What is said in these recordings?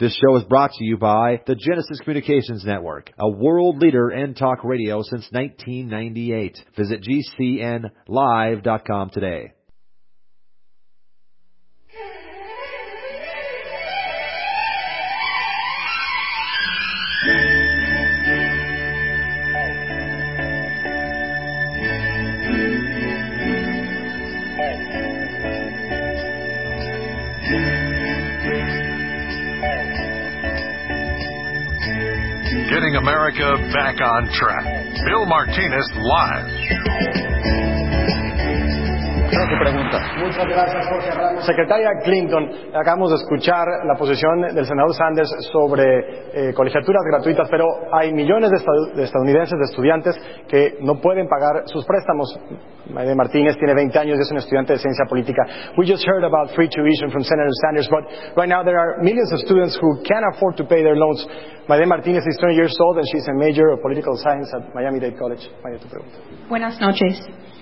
This show is brought to you by the Genesis Communications Network, a world leader in talk radio since 1998. Visit GCNlive.com today. Getting America back on track. Bill Martinez live. Muchas gracias, Jorge Ramos. Secretaria Clinton, acabamos de escuchar la posición del senador Sanders sobre colegiaturas gratuitas, pero hay millones de estadounidenses, de estudiantes, que no pueden pagar sus préstamos. Maide Martínez tiene 20 años y es una estudiante de ciencia política. We just heard about free tuition from Senator Sanders, but right now there are millions of students who can't afford to pay their loans. Maide Martínez is 20 years old and she's a major of political science at Miami-Dade College. Maide, tu pregunta. Buenas noches.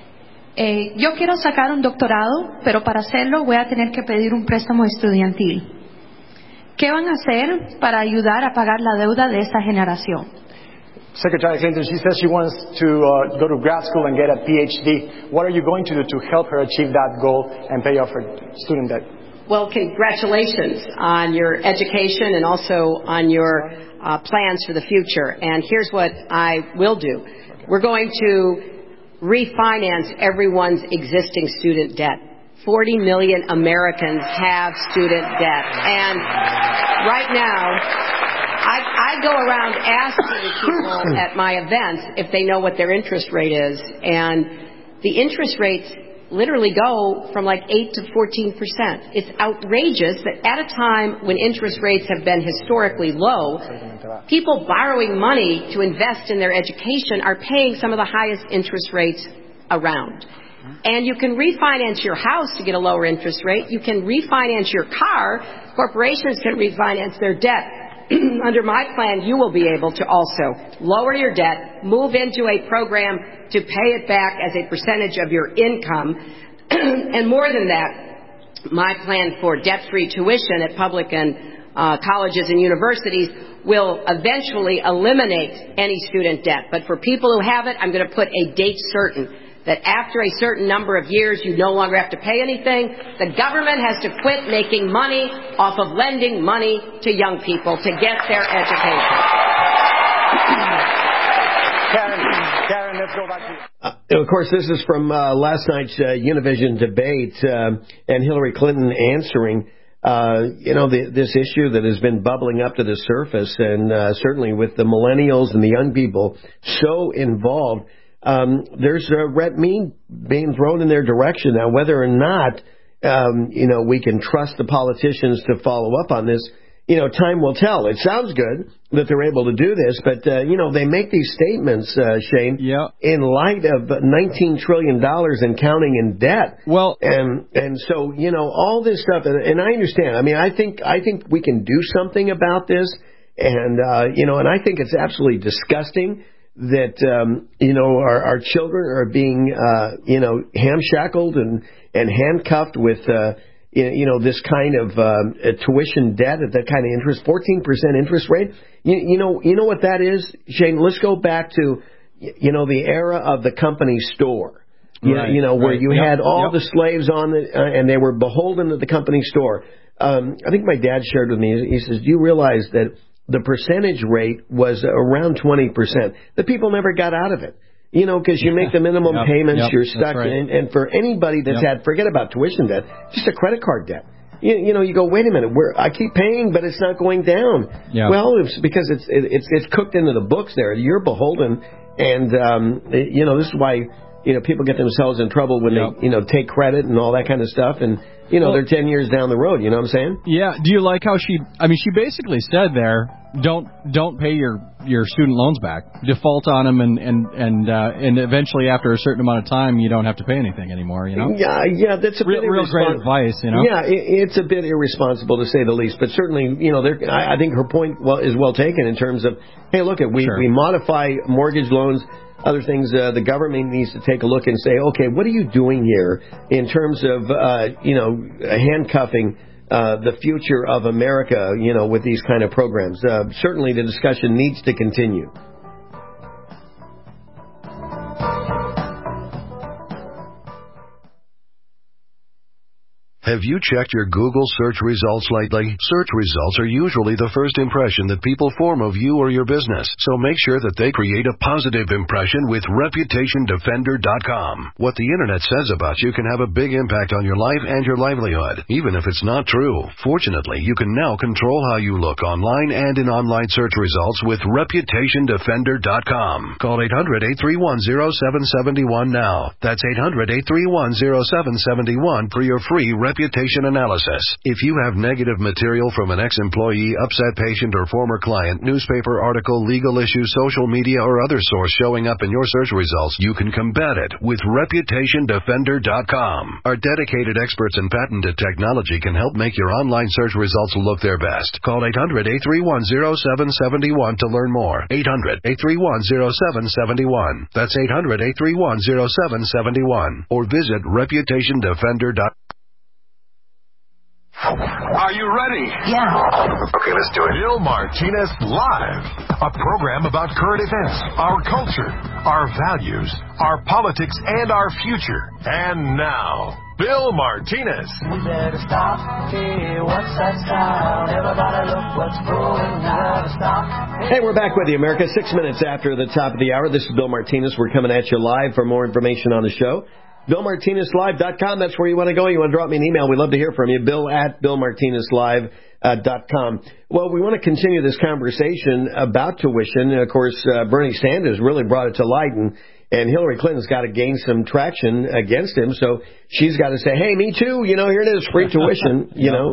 Yo quiero sacar un doctorado, pero para hacerlo voy a tener que pedir un préstamo estudiantil. ¿Qué van a hacer para ayudar a pagar la deuda de esta generación? Secretary Clinton, she says she wants to go to grad school and get a PhD. What are you going to do to help her achieve that goal and pay off her student debt? Well, congratulations on your education and also on your plans for the future. And here's what I will do. We're going to refinance everyone's existing student debt. 40 million Americans have student debt. And right now, I go around asking people at my events if they know what their interest rate is. And the interest rates literally go from like 8 to 14%. It's outrageous that at a time when interest rates have been historically low, people borrowing money to invest in their education are paying some of the highest interest rates around. And you can refinance your house to get a lower interest rate. You can refinance your car. Corporations can refinance their debt. Under my plan, you will be able to also lower your debt, move into a program to pay it back as a percentage of your income. And more than that, my plan for debt-free tuition at public and colleges and universities will eventually eliminate any student debt. But for people who have it, I'm going to put a date certain that after a certain number of years, you no longer have to pay anything. The government has to quit making money off of lending money to young people to get their education. Karen, let's go back to you. Of course, this is from last night's Univision debate, and Hillary Clinton answering, this issue that has been bubbling up to the surface, and certainly with the millennials and the young people so involved. There's red meat being thrown in their direction. Now, whether or not, we can trust the politicians to follow up on this, time will tell. It sounds good that they're able to do this, but, they make these statements, Shane, in light of $19 trillion and counting in debt. Well, and so, all this stuff, and I understand. I mean, I think we can do something about this, and, and I think it's absolutely disgusting that, our children are being, hamshackled and handcuffed with, this kind of tuition debt at that kind of interest, 14% interest rate. You know what that is, Shane? Let's go back to, the era of the company store. Right, where you had all the slaves on it, and they were beholden to the company store. I think my dad shared with me, he says, do you realize that the percentage rate was around 20%. The people never got out of it. Because you make the minimum payments, you're stuck. Right. And for anybody that's had, forget about tuition debt, just a credit card debt. You go, wait a minute, I keep paying, but it's not going down. Yeah. Well, it's because it's cooked into the books there. You're beholden. And, this is why, people get themselves in trouble when they, take credit and all that kind of stuff. And, they're 10 years down the road. You know what I'm saying? Yeah. Do you like how she basically said there, don't pay your student loans back. Default on them, and eventually after a certain amount of time, you don't have to pay anything anymore. Yeah, that's a bit real great advice. Yeah, it's a bit irresponsible to say the least. But certainly, I think her point is well taken in terms of, hey, look, we modify mortgage loans. Other things, the government needs to take a look and say, okay, what are you doing here in terms of, handcuffing the future of America, with these kind of programs. Certainly the discussion needs to continue. Have you checked your Google search results lately? Search results are usually the first impression that people form of you or your business, so make sure that they create a positive impression with ReputationDefender.com. What the Internet says about you can have a big impact on your life and your livelihood, even if it's not true. Fortunately, you can now control how you look online and in online search results with ReputationDefender.com. Call 800-831-0771 now. That's 800-831-0771 for your free reputation analysis. If you have negative material from an ex-employee, upset patient, or former client, newspaper article, legal issue, social media, or other source showing up in your search results, you can combat it with ReputationDefender.com. Our dedicated experts in patented technology can help make your online search results look their best. Call 800-831-0771 to learn more. 800-831-0771. That's 800-831-0771. Or visit ReputationDefender.com. Are you ready? Yeah. Okay, let's do it. Bill Martinez Live, a program about current events, our culture, our values, our politics, and our future. And now, Bill Martinez. We better stop. Hey, what's that sound? Everybody look what's going on. Stop. Hey, we're back with you, America. 6 minutes after the top of the hour. This is Bill Martinez. We're coming at you live. For more information on the show, BillMartinezLive.com. That's where you want to go. You want to drop me an email. We'd love to hear from you. Bill@BillMartinezLive.com. Well, we want to continue this conversation about tuition. Of course, Bernie Sanders really brought it to light, and Hillary Clinton's got to gain some traction against him. So she's got to say, hey, me too. Here it is, free tuition.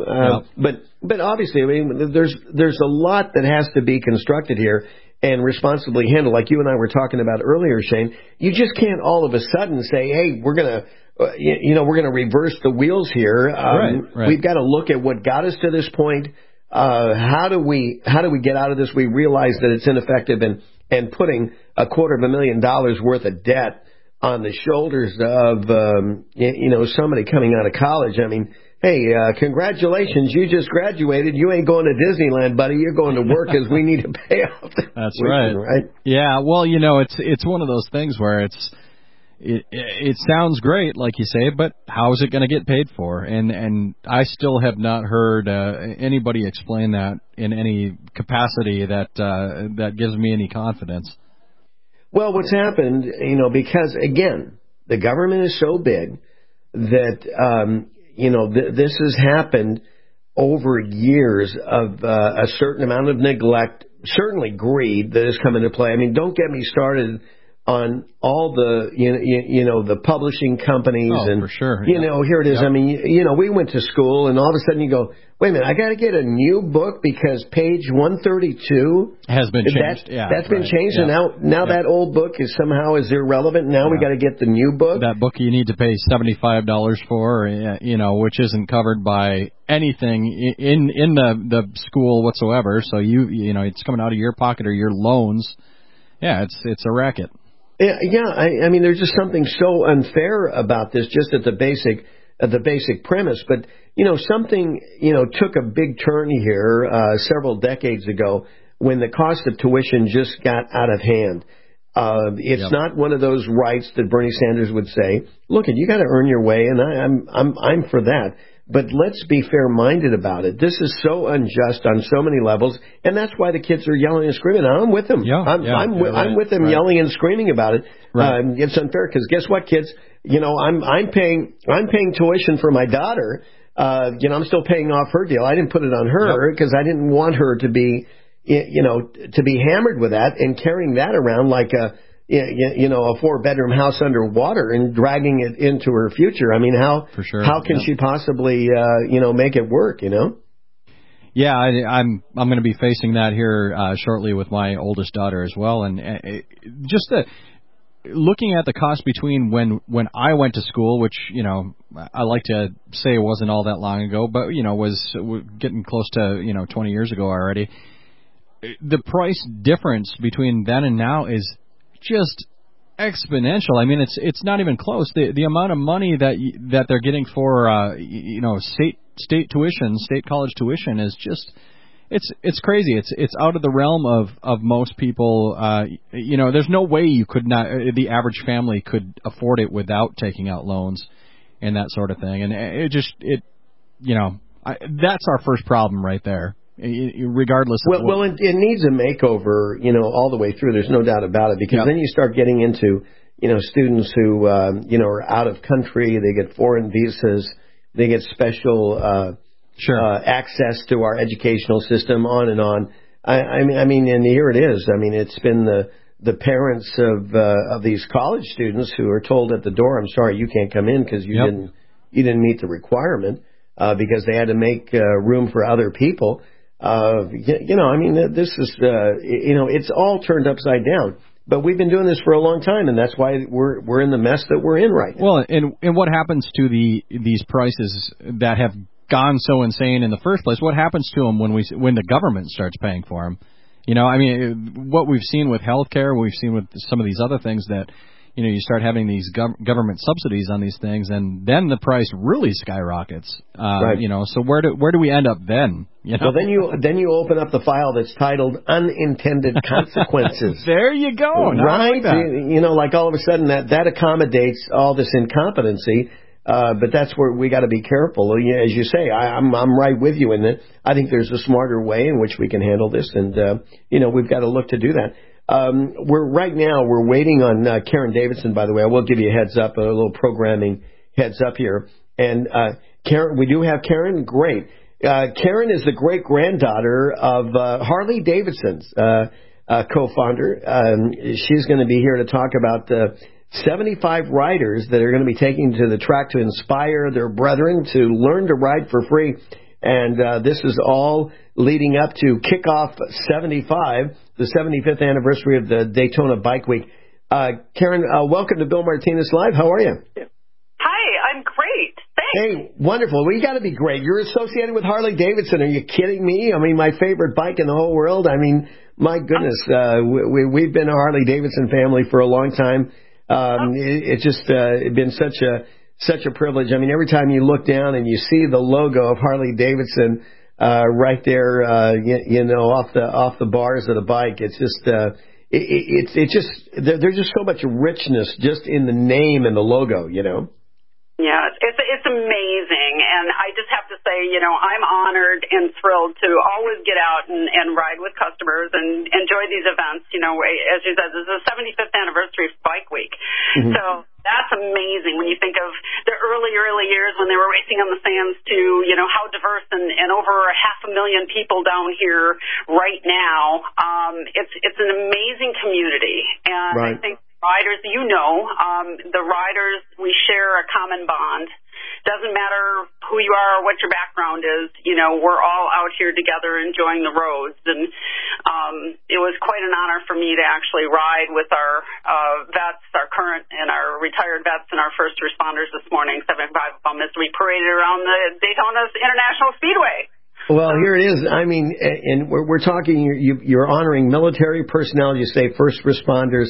But obviously, I mean, there's a lot that has to be constructed here and responsibly handled, like you and I were talking about earlier, Shane. You just can't all of a sudden say, hey, we're going to reverse the wheels here. Right. We've got to look at what got us to this point. How do we get out of this? We realize that it's ineffective and putting $250,000 worth of debt on the shoulders of, somebody coming out of college. I mean, hey, congratulations, you just graduated. You ain't going to Disneyland, buddy. You're going to work because we need to pay off the That's tuition, right. Yeah, well, it's one of those things where it sounds great, like you say, but how is it going to get paid for? And I still have not heard anybody explain that in any capacity that gives me any confidence. Well, what's happened, because, again, the government is so big that this has happened over years of a certain amount of neglect, certainly greed that has come into play. I mean, don't get me started on all the, the publishing companies. Oh, and, for sure. Here it is. Yep. I mean, we went to school and all of a sudden you go, wait a minute, I got to get a new book because page 132 has been changed. That's been changed. And now that old book is irrelevant. Now we got to get the new book. That book you need to pay $75 for, which isn't covered by anything in the school whatsoever. So it's coming out of your pocket or your loans. Yeah, it's a racket. Yeah. I mean, there's just something so unfair about this, just at the basic premise. But something took a big turn here several decades ago when the cost of tuition just got out of hand. It's not one of those rights that Bernie Sanders would say, look, you got to earn your way, and I'm for that. But let's be fair-minded about it. This is so unjust on so many levels, and that's why the kids are yelling and screaming. I'm with them. I'm with them yelling and screaming about it. Right. It's unfair because guess what, kids? I'm paying tuition for my daughter. I'm still paying off her deal. I didn't put it on her because I didn't want her to be, to be hammered with that and carrying that around like a 4-bedroom house underwater and dragging it into her future. I mean, how can she possibly, make it work, Yeah, I'm going to be facing that here shortly with my oldest daughter as well. And just looking at the cost between when I went to school, which, I like to say it wasn't all that long ago, but, was getting close to, 20 years ago already. The price difference between then and now is just exponential. I mean, it's not even close. The amount of money that they're getting for state college tuition is just it's crazy. It's out of the realm of most people. There's no way the average family could afford it without taking out loans and that sort of thing. And that's our first problem right there. Regardless of it needs a makeover, all the way through. There's no doubt about it, because then you start getting into, students who, are out of country. They get foreign visas. They get special access to our educational system, on and on. I mean, and here it is. I mean, it's been the parents of these college students who are told at the door, "I'm sorry, you can't come in because you didn't meet the requirement," because they had to make room for other people. This is, it's all turned upside down. But we've been doing this for a long time, and that's why we're in the mess that we're in right now. Well, and what happens to these prices that have gone so insane in the first place? What happens to them when the government starts paying for them? What we've seen with healthcare, we've seen with some of these other things that, you start having these government subsidies on these things, and then the price really skyrockets. Right. So where do we end up then? Well, then you open up the file that's titled unintended consequences. There you go. Right? Like all of a sudden that accommodates all this incompetency. But that's where we got to be careful. As you say, I'm right with you in that. I think there's a smarter way in which we can handle this, and we've got to look to do that. We're waiting on Karen Davidson. By the way, I will give you a heads up, a little programming heads up here. And Karen, we do have Karen. Great. Karen is the great granddaughter of Harley Davidson's co-founder. She's going to be here to talk about the 75 riders that are going to be taking to the track to inspire their brethren to learn to ride for free. And this is all leading up to Kickoff 75, the 75th anniversary of the Daytona Bike Week. Karen, welcome to Bill Martinez Live. How are you? Hi, I'm great. Thanks. Hey, wonderful. Well, you got to be great. You're associated with Harley Davidson. Are you kidding me? I mean, my favorite bike in the whole world. I mean, my goodness, we've been a Harley Davidson family for a long time. It's just been such a privilege. I mean, every time you look down and you see the logo of Harley Davidson right there, off the bars of the bike, it's just there's just so much richness just in the name and the logo, Yeah, it's amazing, and I just have to say, I'm honored and thrilled to always get out and ride with customers and enjoy these events. As you said, this is the 75th anniversary of Bike Week, so that's amazing when you think of the early years when they were racing on the sands to, how diverse and over 500,000 people down here right now. It's an amazing community, and right. I think riders, the riders, we share a common bond. Doesn't matter who you are or what your background is, we're all out here together enjoying the roads. And it was quite an honor for me to actually ride with our vets, our current and our retired vets and our first responders this morning, 75 of them, as we paraded around the Daytona International Speedway. Well, here it is. I mean, and we're talking, you're honoring military personnel, you say first responders.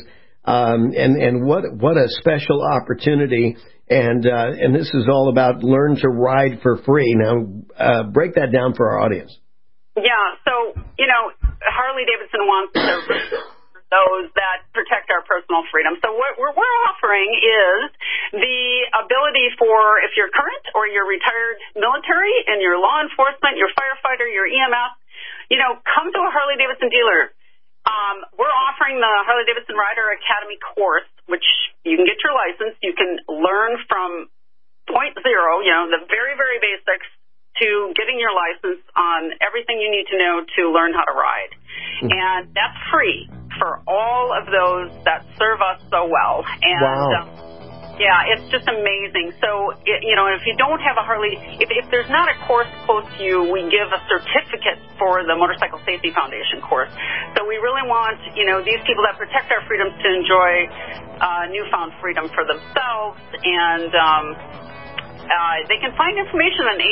And what a special opportunity. And this is all about learn to ride for free. Now, break that down for our audience. Yeah. So, Harley Davidson wants to those that protect our personal freedom. So what we're offering is the ability for, if you're current or you're retired military and you're law enforcement, you're firefighter, you're EMS, come to a Harley Davidson dealer. We're offering the Harley Davidson Rider Academy course, which you can get your license. You can learn from point zero, the very, very basics, to getting your license on everything you need to know to learn how to ride. And that's free for all of those that serve us so well. And wow. Yeah, it's just amazing. So, if you don't have a Harley, if there's not a course close to you, we give a certificate for the Motorcycle Safety Foundation course. So we really want, these people that protect our freedoms to enjoy newfound freedom for themselves. And they can find information on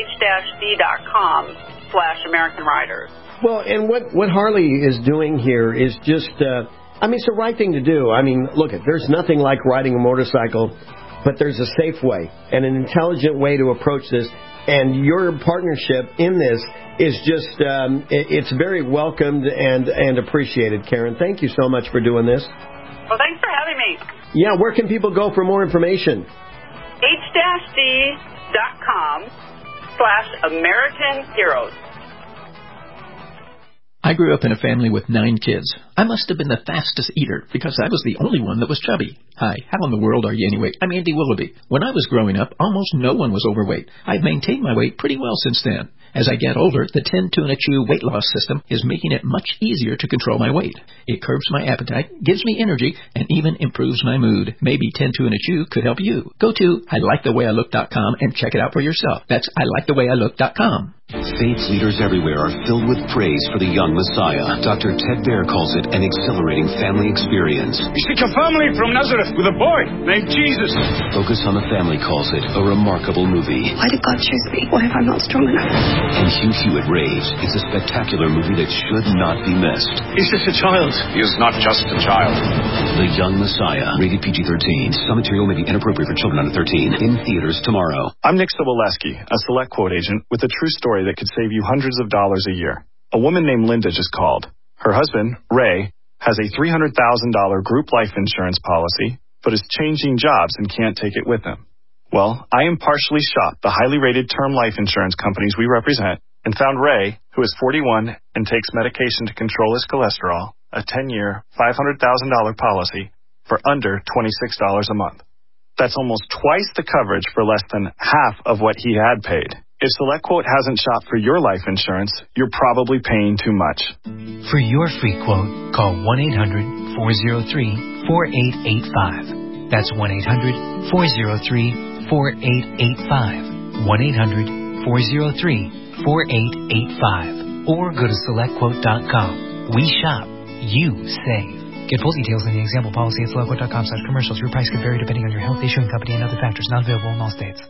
h-d.com/American Riders. Well, and what Harley is doing here is just... it's the right thing to do. I mean, look, there's nothing like riding a motorcycle, but there's a safe way and an intelligent way to approach this. And your partnership in this is just, it's very welcomed and appreciated, Karen. Thank you so much for doing this. Well, thanks for having me. Yeah, where can people go for more information? h-d.com/American Heroes. I grew up in a family with 9 kids. I must have been the fastest eater because I was the only one that was chubby. Hi, how in the world are you anyway? I'm Andy Willoughby. When I was growing up, almost no one was overweight. I've maintained my weight pretty well since then. As I get older, the 10 Tuna Chew weight loss system is making it much easier to control my weight. It curbs my appetite, gives me energy, and even improves my mood. Maybe 10 Tuna Chew could help you. Go to ILikeTheWayILook.com and check it out for yourself. That's ILikeTheWayILook.com. Faith leaders everywhere are filled with praise for the young Messiah. Dr. Ted Baer calls it an exhilarating family experience. You seek a family from Nazareth with a boy named Jesus. Focus on the Family calls it a remarkable movie. Why did God choose me? What if I'm not strong enough? And Hugh Hewitt raves it's a spectacular movie that should not be missed. Is this a child? He is not just a child. The Young Messiah, rated PG-13. Some material may be inappropriate for children under 13. In theaters tomorrow. I'm Nick Soboleski, a Select Quote agent with a true story that could save you hundreds of dollars a year. A woman named Linda just called. Her husband, Ray, has a $300,000 group life insurance policy, but is changing jobs and can't take it with him. Well, I impartially shopped the highly rated term life insurance companies we represent and found Ray, who is 41 and takes medication to control his cholesterol, a 10-year, $500,000 policy for under $26 a month. That's almost twice the coverage for less than half of what he had paid. If SelectQuote hasn't shopped for your life insurance, you're probably paying too much. For your free quote, call 1-800-403-4885. That's 1-800-403-4885. 1-800-403-4885. Or go to SelectQuote.com. We shop. You save. Get full details in the example policy at SelectQuote.com/commercials. Your price could vary depending on your health, issuing company, and other factors. Not available in all states.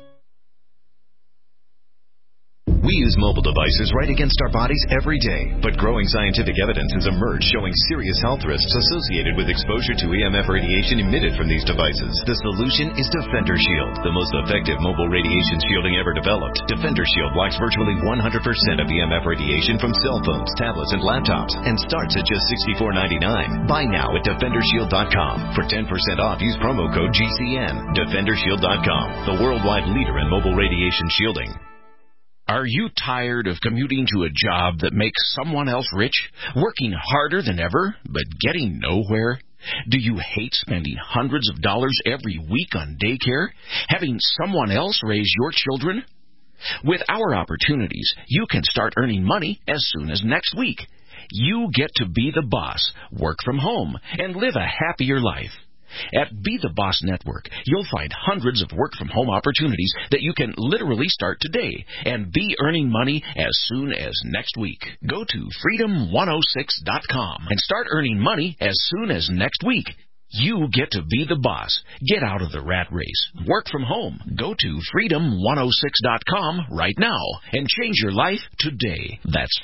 We use mobile devices right against our bodies every day, but growing scientific evidence has emerged showing serious health risks associated with exposure to EMF radiation emitted from these devices. The solution is Defender Shield, the most effective mobile radiation shielding ever developed. Defender Shield blocks virtually 100% of EMF radiation from cell phones, tablets, and laptops, and starts at just $64.99. Buy now at DefenderShield.com. For 10% off, use promo code GCN. DefenderShield.com, the worldwide leader in mobile radiation shielding. Are you tired of commuting to a job that makes someone else rich, working harder than ever, but getting nowhere? Do you hate spending hundreds of dollars every week on daycare, having someone else raise your children? With our opportunities, you can start earning money as soon as next week. You get to be the boss, work from home, and live a happier life. At Be the Boss Network, you'll find hundreds of work-from-home opportunities that you can literally start today and be earning money as soon as next week. Go to freedom106.com and start earning money as soon as next week. You get to be the boss. Get out of the rat race. Work from home. Go to freedom106.com right now and change your life today. That's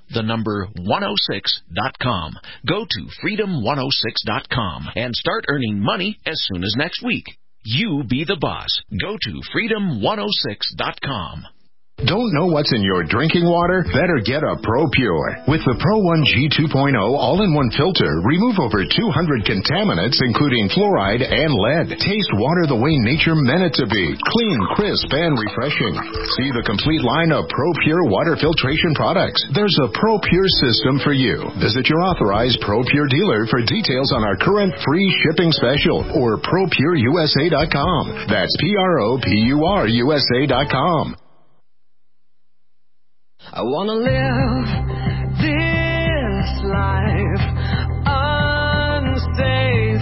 freedom106.com. Go to freedom106.com and start earning money as soon as next week. You be the boss. Go to freedom106.com. Don't know what's in your drinking water? Better get a ProPure. With the Pro 1 G2.0 all-in-one filter, remove over 200 contaminants, including fluoride and lead. Taste water the way nature meant it to be. Clean, crisp, and refreshing. See the complete line of ProPure water filtration products. There's a ProPure system for you. Visit your authorized ProPure dealer for details on our current free shipping special or ProPureUSA.com. That's ProPureUSA.com. I wanna live this life unsafe,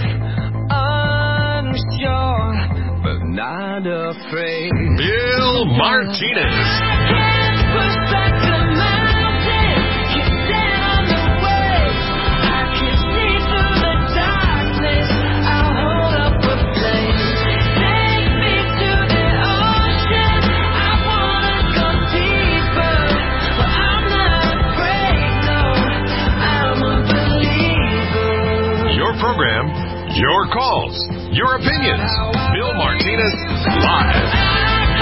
unsure, but not afraid. Bill Martinez. Program, your calls, your opinions. Bill Martinez, live.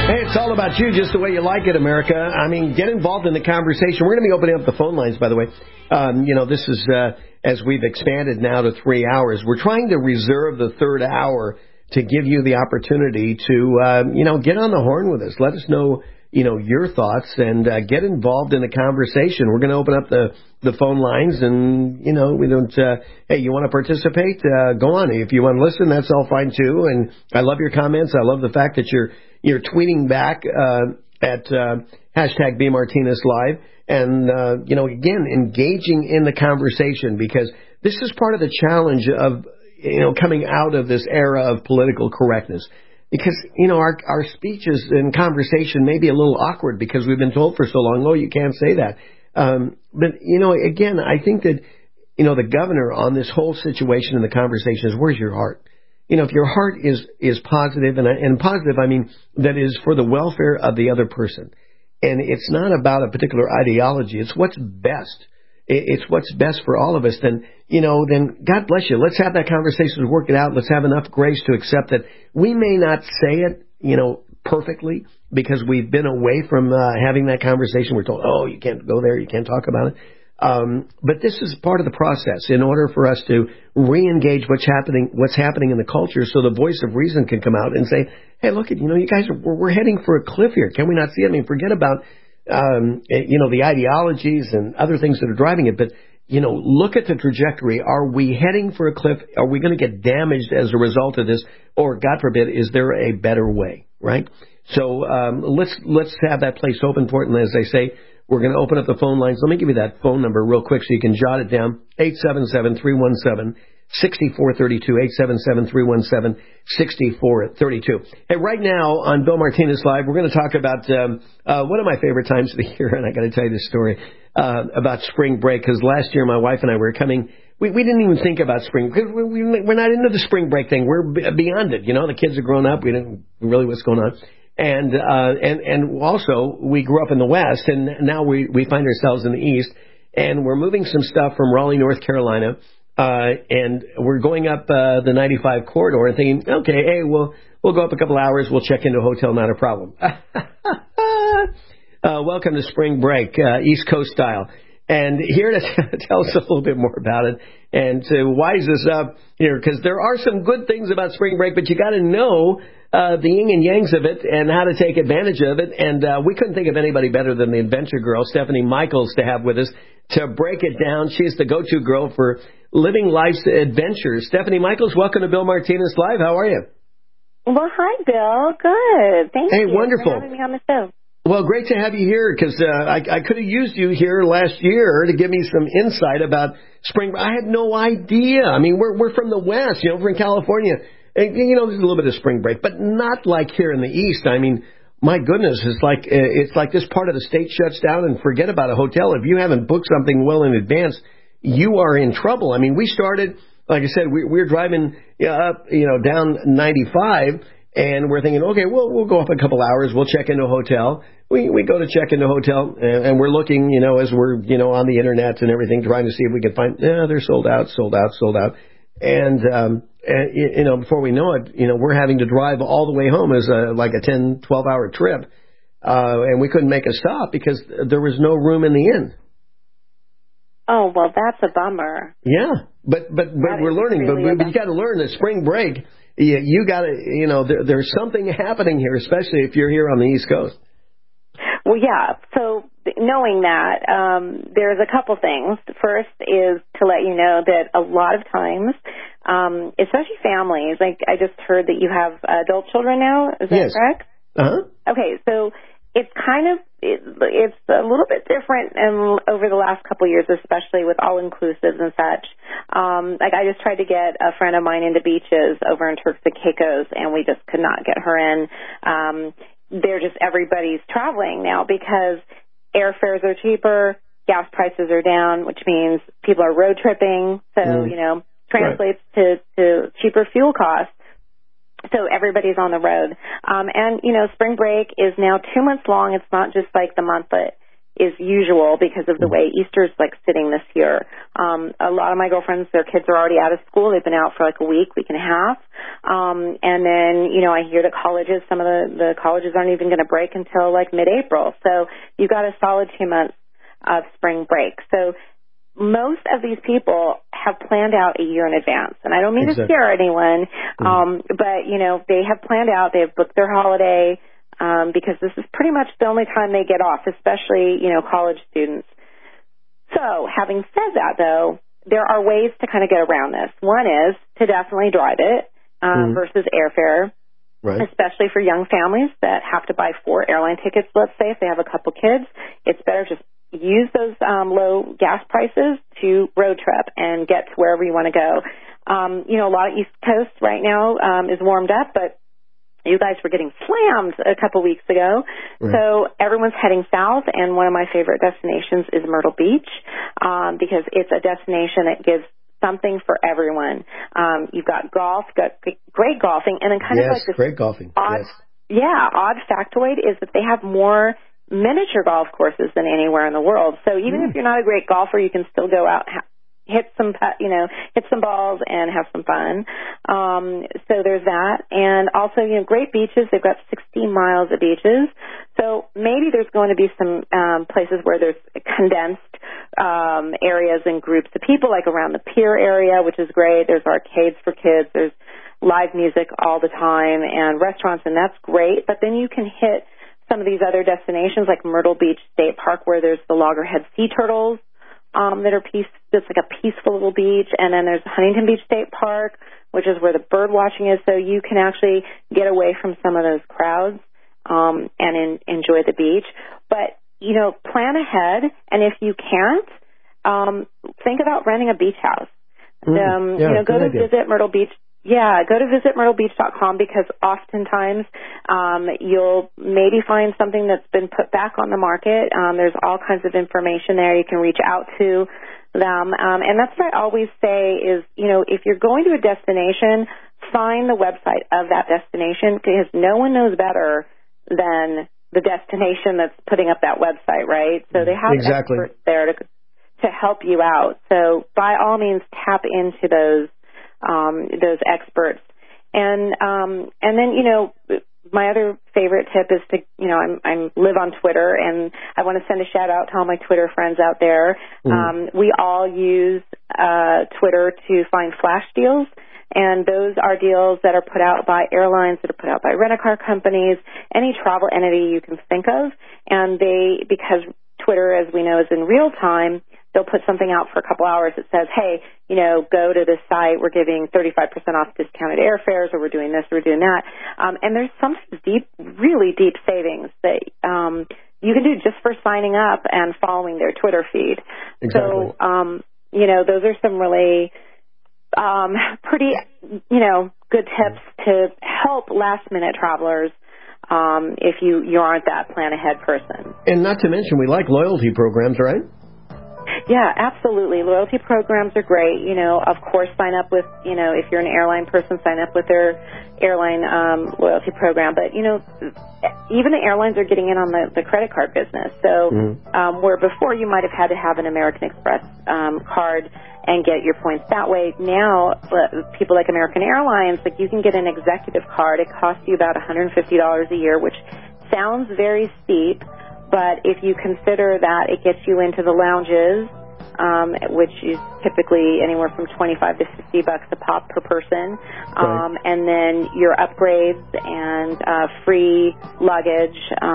Hey, it's all about you, just the way you like it, America. I mean, get involved in the conversation. We're going to be opening up the phone lines, by the way. This is, as we've expanded now to 3 hours, we're trying to reserve the third hour to give you the opportunity to, get on the horn with us. Let us know, your thoughts and get involved in the conversation. We're going to open up the phone lines and, we don't, hey, you want to participate? Go on. If you want to listen, that's all fine too. And I love your comments. I love the fact that you're tweeting back at hashtag #BMartinezLive and, again, engaging in the conversation because this is part of the challenge of, coming out of this era of political correctness. Because, our speeches and conversation may be a little awkward because we've been told for so long, oh, you can't say that. But, again, I think that, the governor on this whole situation and the conversation is, where's your heart? If your heart is positive, and positive, I mean, that is for the welfare of the other person. And it's not about a particular ideology. It's what's best. It's what's best for all of us. Then God bless you. Let's have that conversation to work it out. Let's have enough grace to accept that we may not say it, perfectly because we've been away from having that conversation. We're told, oh, you can't go there. You can't talk about it. But this is part of the process in order for us to re-engage what's happening in the culture so the voice of reason can come out and say, hey, look, you guys, we're heading for a cliff here. Can we not see it? I mean, forget about, the ideologies and other things that are driving it. But, look at the trajectory. Are we heading for a cliff? Are we going to get damaged as a result of this? Or, God forbid, is there a better way, right? So let's have that place open for it. And as I say, we're going to open up the phone lines. Let me give you that phone number real quick so you can jot it down. 877-317-6432. 877-317-6432. Hey, right now on Bill Martinez Live, we're going to talk about one of my favorite times of the year, and I got to tell you this story about spring break, because last year my wife and I were coming. We didn't even think about spring because we're not into the spring break thing. We're beyond it. The kids are grown up. We didn't really what's going on. And also we grew up in the West, and now we find ourselves in the East, and we're moving some stuff from Raleigh, North Carolina, and we're going up the 95 corridor and thinking, okay, hey, we'll go up a couple hours, we'll check into a hotel, not a problem. Welcome to spring break, East Coast style. And here to tell us a little bit more about it and to wise us up here, because there are some good things about spring break, but you got to know the yin and yangs of it and how to take advantage of it. And we couldn't think of anybody better than the adventure girl, Stephanie Michaels, to have with us to break it down. She's the go-to girl for living life's adventures. Stephanie Michaels, welcome to Bill Martinez Live. How are you? Well, hi, Bill. Good. Thank you. Hey, wonderful. For having me on the show. Well, great to have you here because I could have used you here last year to give me some insight about spring. I had no idea. I mean, we're from the West, we're in California. And, there's a little bit of spring break, but not like here in the East. I mean, my goodness, it's like this part of the state shuts down and forget about a hotel. If you haven't booked something well in advance, you are in trouble. I mean, we started, like I said, we're driving up, down 95. And we're thinking, okay, we'll go up a couple hours. We'll check into a hotel. We go to check into a hotel, and we're looking, as we're, on the internet and everything, trying to see if we can find, they're sold out. And before we know it, we're having to drive all the way home as like a 10, 12-hour trip. And we couldn't make a stop because there was no room in the inn. Oh, well, that's a bummer. Yeah, but we're learning. Really but you got to learn that spring break. You got to, there's something happening here, especially if you're here on the East Coast. Well, yeah. So knowing that, there's a couple things. First is to let you know that a lot of times, especially families, like I just heard that you have adult children now. Is that correct? Uh-huh. Okay, so it's it's a little bit different over the last couple of years, especially with all-inclusives and such. Like I just tried to get a friend of mine into beaches over in Turks and Caicos, and we just could not get her in. Everybody's traveling now because airfares are cheaper, gas prices are down, which means people are road tripping. So, translates to cheaper fuel costs. So everybody's on the road. And spring break is now 2 months long. It's not just like the month that is usual because of the way Easter's like sitting this year. A lot of my girlfriends, their kids are already out of school. They've been out for like a week and a half. And then, I hear that colleges, some of the colleges aren't even going to break until like mid-April. So you've got a solid 2 months of spring break. So most of these people have planned out a year in advance. And I don't mean to scare anyone, but, they have planned out, they have booked their holiday, because this is pretty much the only time they get off, especially, college students. So having said that, though, there are ways to kind of get around this. One is to definitely drive it versus airfare, especially for young families that have to buy 4 airline tickets, let's say, if they have a couple kids. It's better just use those low gas prices to road trip and get to wherever you want to go. A lot of East Coast right now is warmed up, but you guys were getting slammed a couple weeks ago. So everyone's heading south, and one of my favorite destinations is Myrtle Beach because it's a destination that gives something for everyone. You've got golf, got great golfing, and then kind of like this great golfing. Odd factoid is that they have more miniature golf courses than anywhere in the world. So even if you're not a great golfer, you can still go out, hit some balls and have some fun. So there's that. And also, great beaches. They've got 16 miles of beaches. So maybe there's going to be some places where there's condensed areas and groups of people, like around the pier area, which is great. There's arcades for kids. There's live music all the time and restaurants, and that's great. But then you can hit some of these other destinations like Myrtle Beach State Park, where there's the loggerhead sea turtles that are it's like a peaceful little beach. And then there's Huntington Beach State Park, which is where the bird watching is. So you can actually get away from some of those crowds and enjoy the beach. But, plan ahead. And if you can't, think about renting a beach house. Go to visit Myrtle Beach. Go to visitmyrtlebeach.com because oftentimes you'll maybe find something that's been put back on the market. There's all kinds of information there. You can reach out to them. And that's what I always say is, if you're going to a destination, find the website of that destination because no one knows better than the destination that's putting up that website, right? So they have experts there to help you out. So by all means, tap into those experts. And then, my other favorite tip is to, I live on Twitter, and I want to send a shout out to all my Twitter friends out there. We all use Twitter to find flash deals, and those are deals that are put out by airlines, that are put out by rent-a-car companies, any travel entity you can think of. And because Twitter, as we know, is in real time, they'll put something out for a couple hours that says, hey, go to this site. We're giving 35% off discounted airfares, or we're doing this, or we're doing that. And there's some really deep savings that you can do just for signing up and following their Twitter feed. Exactly. So, those are some really pretty, good tips to help last-minute travelers if you aren't that plan-ahead person. And not to mention, we like loyalty programs, right? Yeah, absolutely. Loyalty programs are great. Of course, sign up with, if you're an airline person, sign up with their airline loyalty program. But, even the airlines are getting in on the credit card business. So where before you might have had to have an American Express card and get your points that way, now people like American Airlines, like you can get an executive card. It costs you about $150 a year, which sounds very steep. But if you consider that it gets you into the lounges, which is typically anywhere from $25 to $50 a pop per person, and then your upgrades and free luggage,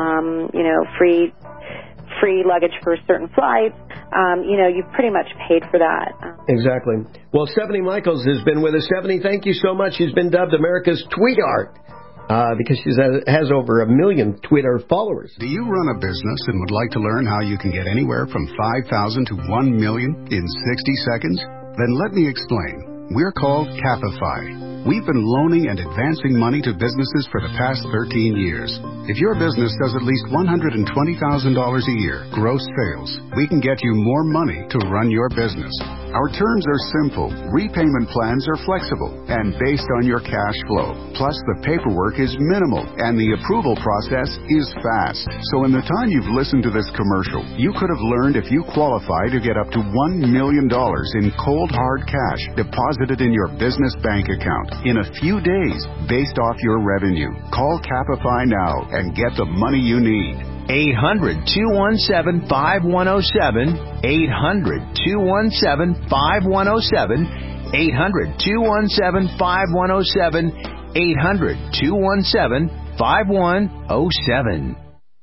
free luggage for certain flights, you've pretty much paid for that. Exactly. Well, Stephanie Michaels has been with us. Stephanie, thank you so much. She's been dubbed America's Tweetart. Because she has over 1 million Twitter followers. Do you run a business and would like to learn how you can get anywhere from 5,000 to 1 million in 60 seconds? Then let me explain. We're called Capify. We've been loaning and advancing money to businesses for the past 13 years. If your business does at least $120,000 a year gross sales, we can get you more money to run your business. Our terms are simple, repayment plans are flexible, and based on your cash flow. Plus, the paperwork is minimal, and the approval process is fast. So in the time you've listened to this commercial, you could have learned if you qualify to get up to $1 million in cold hard cash deposited in your business bank account in a few days based off your revenue. Call Capify now and get the money you need. 800-217-5107. 800-217-5107. 800-217-5107. 800-217-5107.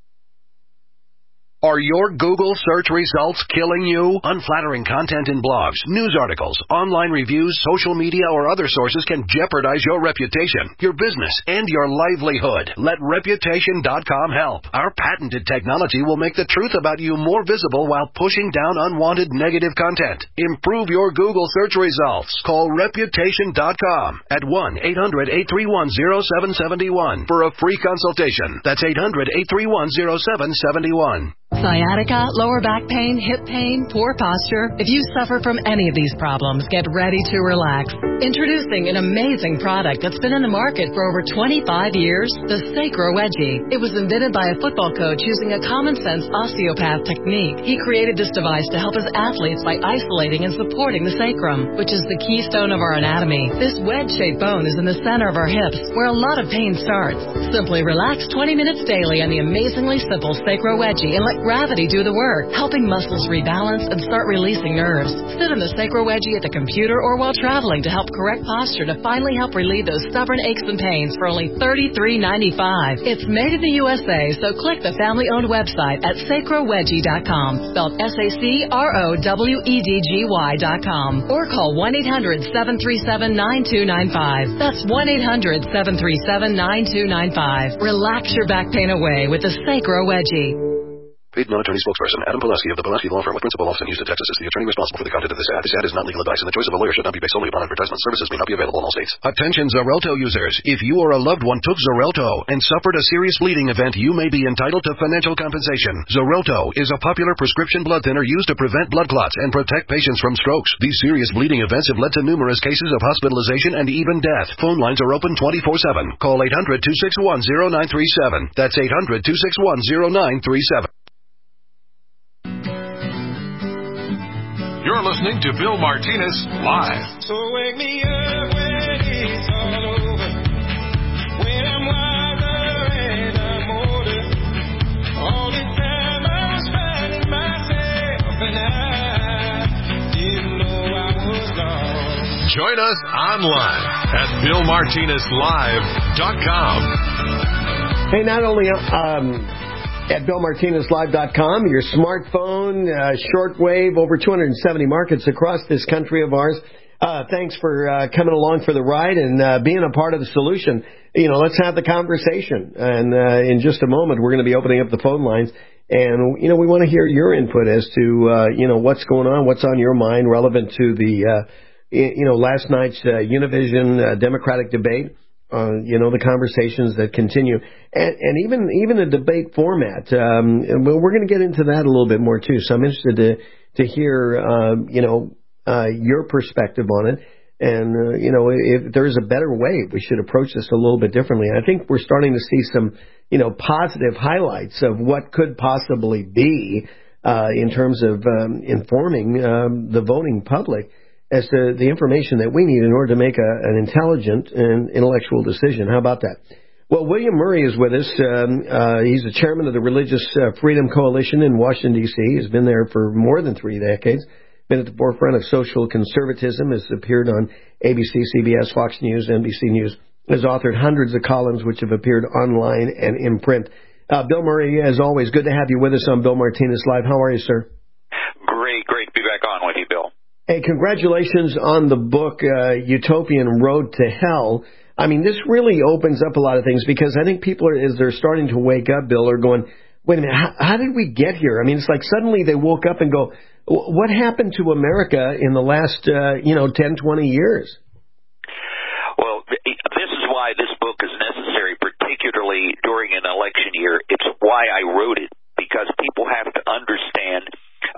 Are your Google search results killing you? Unflattering content in blogs, news articles, online reviews, social media, or other sources can jeopardize your reputation, your business, and your livelihood. Let Reputation.com help. Our patented technology will make the truth about you more visible while pushing down unwanted negative content. Improve your Google search results. Call Reputation.com at 1-800-831-0771 for a free consultation. That's 800-831-0771. Sciatica, lower back pain, hip pain, poor posture. If you suffer from any of these problems, get ready to relax. Introducing an amazing product that's been in the market for over 25 years, the Sacro Wedgie. It was invented by a football coach using a common-sense osteopath technique. He created this device to help his athletes by isolating and supporting the sacrum, which is the keystone of our anatomy. This wedge-shaped bone is in the center of our hips, where a lot of pain starts. Simply relax 20 minutes daily on the amazingly simple Sacro Wedgie and let gravity do the work, helping muscles rebalance and start releasing nerves. Sit in the Sacro Wedgie at the computer or while traveling to help correct posture to finally help relieve those stubborn aches and pains for only $33.95. It's made in the USA, so click the family-owned website at sacrowedgie.com, spelled SACROWEDGY.com, or call 1-800-737-9295. That's 1-800-737-9295. Relax your back pain away with the Sacro Wedgie. Paid non-attorney spokesperson Adam Pulaski of the Pulaski Law Firm with principal office in Houston, Texas is the attorney responsible for the content of this ad. This ad is not legal advice, and the choice of a lawyer should not be based solely upon advertisement. Services may not be available in all states. Attention Xarelto users. If you or a loved one took Xarelto and suffered a serious bleeding event, you may be entitled to financial compensation. Xarelto is a popular prescription blood thinner used to prevent blood clots and protect patients from strokes. These serious bleeding events have led to numerous cases of hospitalization and even death. Phone lines are open 24/7. Call 800-261-0937. That's 800-261-0937. You're listening to Bill Martinez Live. So wake me up when it's all over, when I'm wiser and I'm older. All the time I was finding myself and I didn't know I was lost. Join us online at BillMartinezLive.com. Hey, not only at BillMartinezLive.com, your smartphone, shortwave, over 270 markets across this country of ours. Thanks for coming along for the ride and being a part of the solution. Let's have the conversation. And in just a moment, we're going to be opening up the phone lines. And, we want to hear your input as to, what's going on, what's on your mind relevant to the, last night's Univision Democratic debate. The conversations that continue, and even a debate format. We're going to get into that a little bit more too. So I'm interested to hear, your perspective on it, and if there's a better way, we should approach this a little bit differently. I think we're starting to see some, positive highlights of what could possibly be in terms of informing the voting public as to the information that we need in order to make an intelligent and intellectual decision. How about that? Well, William Murray is with us. He's the chairman of the Religious Freedom Coalition in Washington, D.C. He's been there for more than 3 decades, been at the forefront of social conservatism, has appeared on ABC, CBS, Fox News, NBC News, has authored hundreds of columns which have appeared online and in print. Bill Murray, as always, good to have you with us on Bill Martinez Live. How are you, sir? Great to be back on with you, Bill. Hey, congratulations on the book, Utopian Road to Hell. I mean, this really opens up a lot of things because I think people, as they're starting to wake up, Bill, are going, wait a minute, how did we get here? I mean, it's like suddenly they woke up and go, what happened to America in the last, 10, 20 years? Well, this is why this book is necessary, particularly during an election year. It's why I wrote it, because people have to understand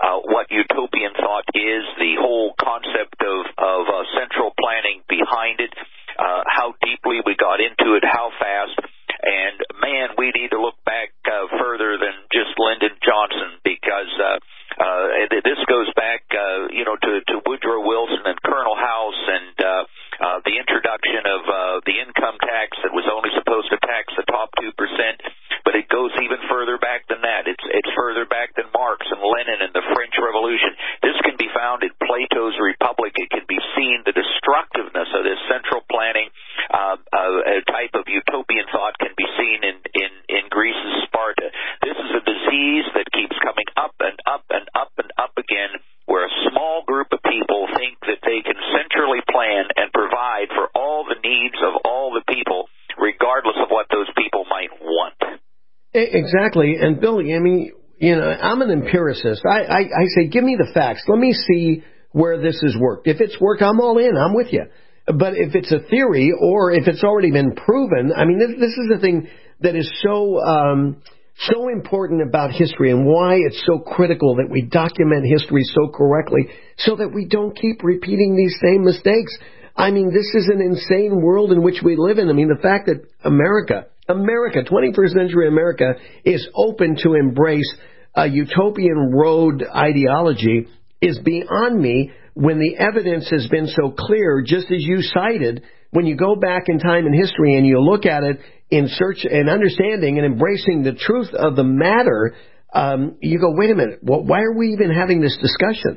what utopian thought is, the whole concept of central planning behind it, how deeply we got into it, how fast. And, man, we need to look back further than just Lyndon Johnson, because this goes back, to Woodrow Wilson and Colonel House and the introduction of the income tax that was only supposed to tax the top 2%. But it goes even further back than that. It's further back than Marx and Lenin and the French Revolution. This can be found in Plato's Republic. It can be seen, the destructiveness of this central planning type of utopian thought can be seen in Greece's Sparta. This is a disease that keeps coming up and up and up and up again, where a small group of people think that they can centrally plan and provide for all the needs of all the people, regardless of what those people might want. Exactly. And Bill, I mean, I'm an empiricist. I say, give me the facts. Let me see where this has worked. If it's worked, I'm all in. I'm with you. But if it's a theory or if it's already been proven, I mean, this is the thing that is so important about history and why it's so critical that we document history so correctly so that we don't keep repeating these same mistakes. I mean, this is an insane world in which we live in. I mean, the fact that America, 21st century America, is open to embrace a utopian road ideology is beyond me, when the evidence has been so clear, just as you cited. When you go back in time in history and you look at it in search and understanding and embracing the truth of the matter, you go, wait a minute, why are we even having this discussion?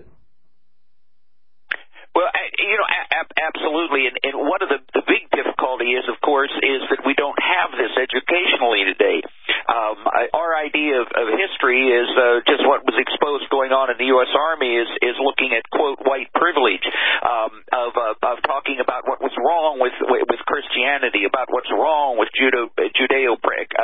Well, absolutely. And one of the big difficulty is, of course, is that we don't have this educationally today. Our idea of history is just what was exposed going on in the U.S. Army is looking at, quote, white privilege, of talking about what was wrong with Christianity, about what's wrong with Judeo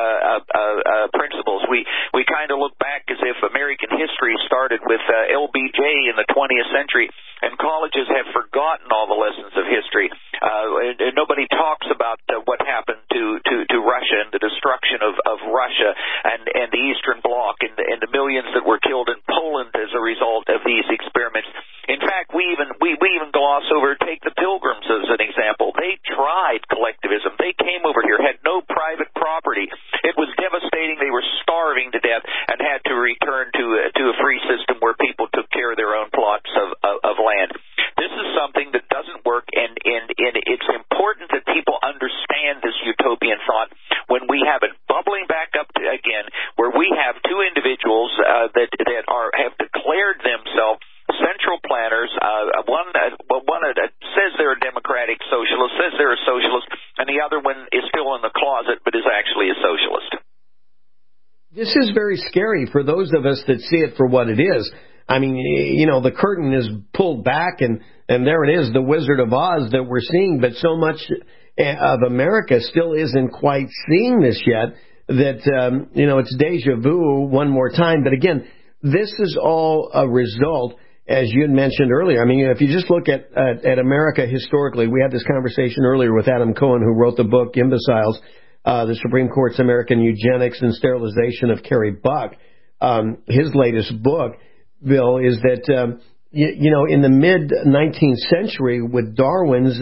principles. We kind of look back as if American history started with LBJ in the 20th century, and colleges have forgotten all the lessons of history. Nobody talks about what happened to Russia and the destruction of Russia and the Eastern Bloc and the millions that were killed in Poland as a result of these experiments. In fact, we even gloss over, take the Pilgrims as an example. They tried collectivism. They came over here, had no private property. It was devastating. They were starving to death and had to return to a free system where people took care of their own plots of land. This is something that doesn't work, and it's important that people understand this utopian thought when we have it bubbling back up again, where we have two individuals that have declared themselves central planners. One says they're a democratic socialist, says they're a socialist, and the other one is still in the closet but is actually a socialist. This is very scary for those of us that see it for what it is. I mean, the curtain is pulled back, and there it is, the Wizard of Oz that we're seeing, but so much of America still isn't quite seeing this yet that, it's deja vu one more time. But again, this is all a result, as you had mentioned earlier. I mean, if you just look at America historically, we had this conversation earlier with Adam Cohen, who wrote the book Imbeciles, the Supreme Court's American Eugenics and Sterilization of Carrie Buck. His latest book, Bill, is that, in the mid-19th century with Darwin's,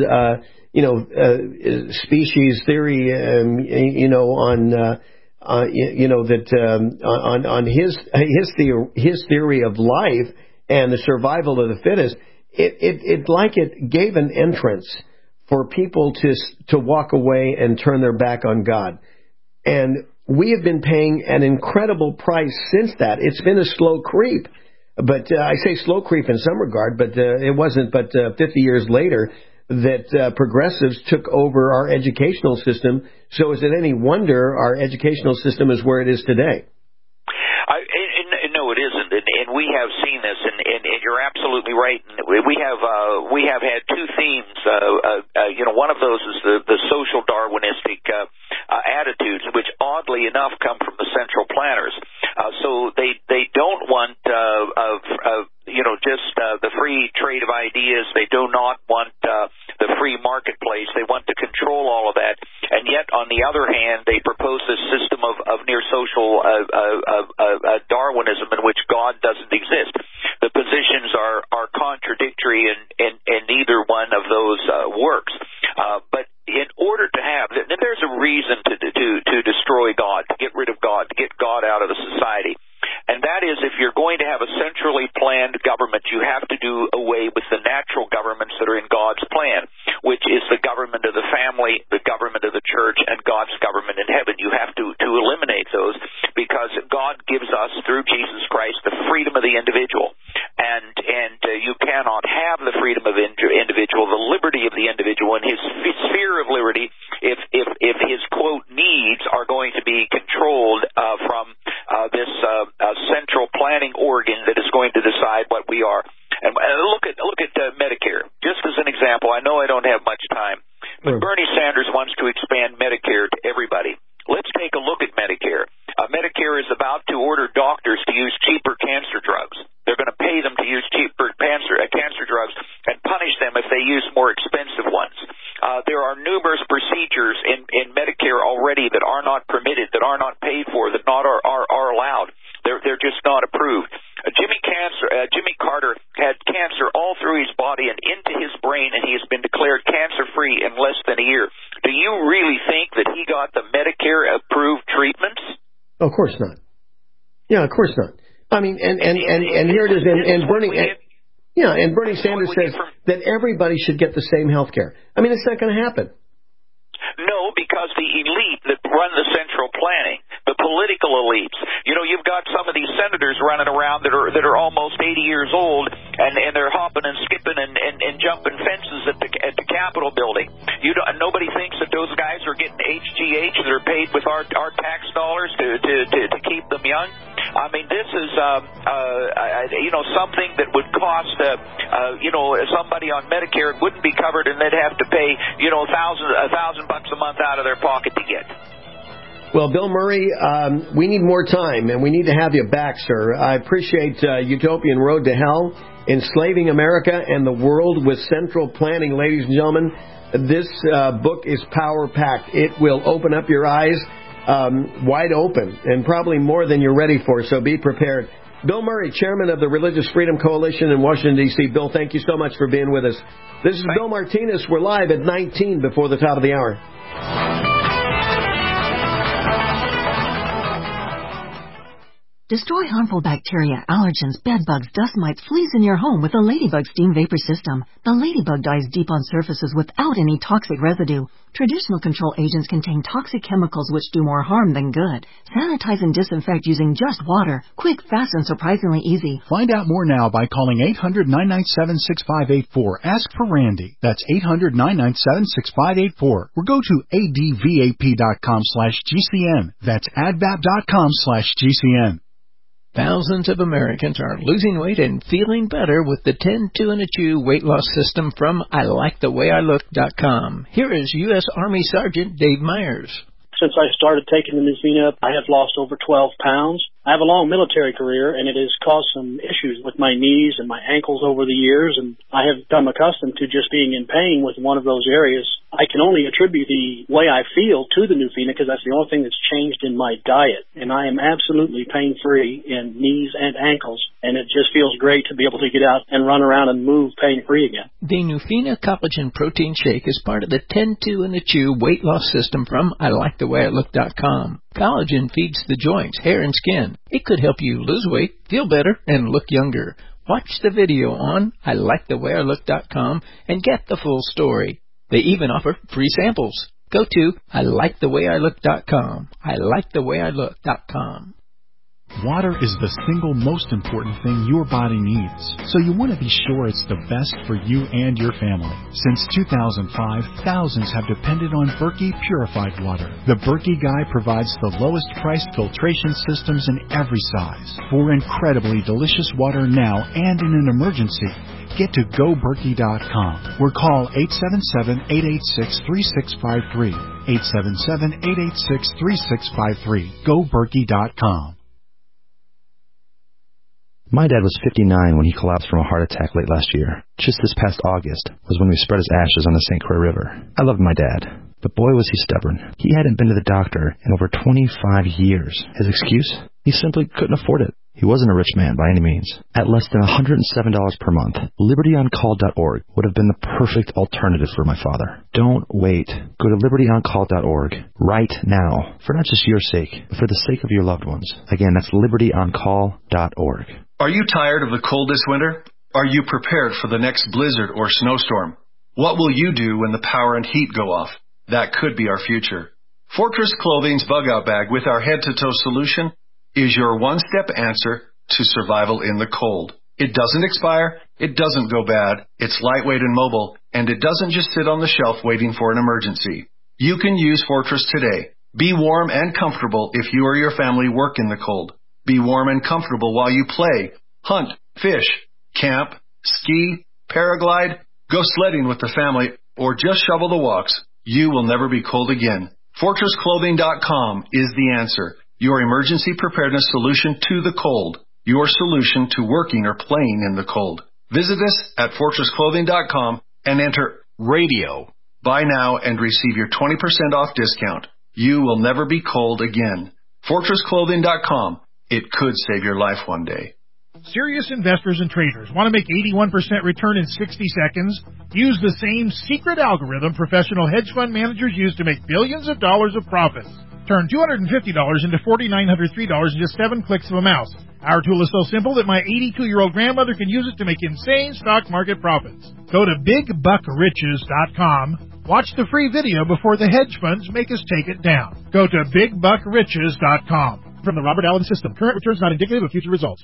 species theory, on his theory of life and the survival of the fittest, it gave an entrance for people to walk away and turn their back on God. And we have been paying an incredible price since that. It's been a slow creep. But I say slow creep in some regard, but it wasn't but 50 years later that progressives took over our educational system. So is it any wonder our educational system is where it is today? No, it isn't, and we have seen this, and you're absolutely right. We have had two themes. One of those is the social Darwinistic attitudes, which oddly enough come from the central planners. So they don't want just the free trade of ideas. They do not want the free marketplace. They want to control all of that. And yet, on the other hand, they propose this system of near social Darwinism in which God doesn't exist. positions are contradictory, and neither one of those works. But in order to have, there's a reason to destroy God, to get rid of God, to get God out of the society. And that is, if you're going to have a centrally planned government, you have to do away with the natural governments that are in God's plan, which is the government of the family, the government of the church, and God's government in heaven. You have to eliminate those, because God gives us, through Jesus Christ, the freedom of the individual. And you cannot have the freedom of the individual, the liberty of the individual, and his sphere of liberty, if his, quote, needs are going to be controlled from this central planning organ that is going to decide what we are. And look at Medicare, just as an example. I know I don't have much time, but Bernie Sanders wants to expand Medicare to everybody. Let's take a look at Medicare. Medicare is about to order doctors to use cheaper cancer drugs. They're going to pay them to use cheaper cancer drugs and punish them if they use more expensive ones. There are numerous procedures in Medicare already that are not permitted, that are not paid for, that are allowed. They're just not approved. Jimmy Carter had cancer all through his body and into his brain, and he has been declared cancer-free in less than a year. Do you really think that he got the Medicare-approved treatments? Of course not. Yeah, of course not. I mean, and here it is, and Bernie Sanders says that everybody should get the same health care. I mean, it's not going to happen. No, because the elite that run the central planning, the political elites, you've got some of these senators running around that are almost 80 years old, and they're hopping and skipping and jumping fences at the Capitol building. Nobody thinks that those guys are getting HGH that are paid with our tax dollars to keep them young. I mean, this is something that would cost somebody on Medicare wouldn't be covered, and they'd have to pay $1,000 a month out of their pocket to get. Well, Bill Murray, we need more time, and we need to have you back, sir. I appreciate Utopian Road to Hell, Enslaving America and the World with Central Planning. Ladies and gentlemen, this book is power-packed. It will open up your eyes wide open, and probably more than you're ready for, so be prepared. Bill Murray, chairman of the Religious Freedom Coalition in Washington, D.C. Bill, thank you so much for being with us. This is Bill Martinez. We're live at 19 before the top of the hour. Destroy harmful bacteria, allergens, bedbugs, dust mites, fleas in your home with the Ladybug Steam Vapor System. The Ladybug dies deep on surfaces without any toxic residue. Traditional control agents contain toxic chemicals which do more harm than good. Sanitize and disinfect using just water. Quick, fast, and surprisingly easy. Find out more now by calling 800-997-6584. Ask for Randy. That's 800-997-6584. Or go to advap.com/GCN. That's advap.com/GCN. Thousands of Americans are losing weight and feeling better with the 10-2 and a Chew weight loss system from ILikeTheWayILook.com. Here is U.S. Army Sergeant Dave Myers. Since I started taking the Nuvina, I have lost over 12 pounds. I have a long military career, and it has caused some issues with my knees and my ankles over the years, and I have become accustomed to just being in pain with one of those areas. I can only attribute the way I feel to the Nuvina because that's the only thing that's changed in my diet, and I am absolutely pain-free in knees and ankles, and it just feels great to be able to get out and run around and move pain-free again. The Nuvina Collagen Protein Shake is part of the 10-2 and a Chew weight loss system from ILikeTheWayILook.com. Collagen feeds the joints, hair, and skin. It could help you lose weight, feel better, and look younger. Watch the video on ILikeTheWayILook.com and get the full story. They even offer free samples. Go to ILikeTheWayILook.com. ILikeTheWayILook.com. Water is the single most important thing your body needs, so you want to be sure it's the best for you and your family. Since 2005, thousands have depended on Berkey Purified Water. The Berkey Guy provides the lowest priced filtration systems in every size. For incredibly delicious water now and in an emergency, get to GoBerkey.com or call 877-886-3653. 877-886-3653. GoBerkey.com. My dad was 59 when he collapsed from a heart attack late last year. Just this past August was when we spread his ashes on the St. Croix River. I loved my dad, but boy was he stubborn. He hadn't been to the doctor in over 25 years. His excuse? He simply couldn't afford it. He wasn't a rich man by any means. At less than $107 per month, LibertyOnCall.org would have been the perfect alternative for my father. Don't wait. Go to LibertyOnCall.org right now, for not just your sake, but for the sake of your loved ones. Again, that's LibertyOnCall.org. Are you tired of the cold this winter? Are you prepared for the next blizzard or snowstorm? What will you do when the power and heat go off? That could be our future. Fortress Clothing's Bug-Out Bag with our head-to-toe solution is your one-step answer to survival in the cold. It doesn't expire, it doesn't go bad, it's lightweight and mobile, and it doesn't just sit on the shelf waiting for an emergency. You can use Fortress today. Be warm and comfortable if you or your family work in the cold. Be warm and comfortable while you play, hunt, fish, camp, ski, paraglide, go sledding with the family, or just shovel the walks. You will never be cold again. FortressClothing.com is the answer. Your emergency preparedness solution to the cold. Your solution to working or playing in the cold. Visit us at FortressClothing.com and enter RADIO. Buy now and receive your 20% off discount. You will never be cold again. FortressClothing.com. It could save your life one day. Serious investors and traders want to make 81% return in 60 seconds? Use the same secret algorithm professional hedge fund managers use to make billions of dollars of profits. Turn $250 into $4,903 in just 7 clicks of a mouse. Our tool is so simple that my 82-year-old grandmother can use it to make insane stock market profits. Go to BigBuckRiches.com. Watch the free video before the hedge funds make us take it down. Go to BigBuckRiches.com. From the Robert Allen System, current returns not indicative of future results.